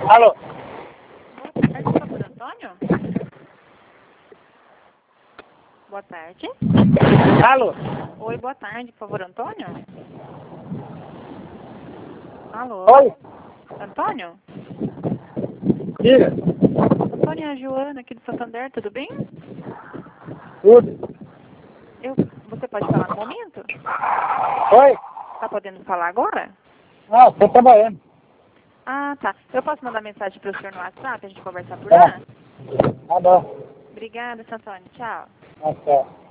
Alô? Boa tarde, por favor, Antônio? Boa tarde. Alô? Oi, boa tarde, por favor, Antônio? Alô? Oi? Antônio? Diga. Antônio é a Joana aqui do Santander, tudo bem? Tudo. Você pode falar no momento? Oi? Tá podendo falar agora? Ah, tô trabalhando. Ah, tá. Eu posso mandar mensagem para o senhor no WhatsApp, a gente conversar por Tá. lá? Tá bom. Obrigada, seu Antônio. Tchau. Ah, tá.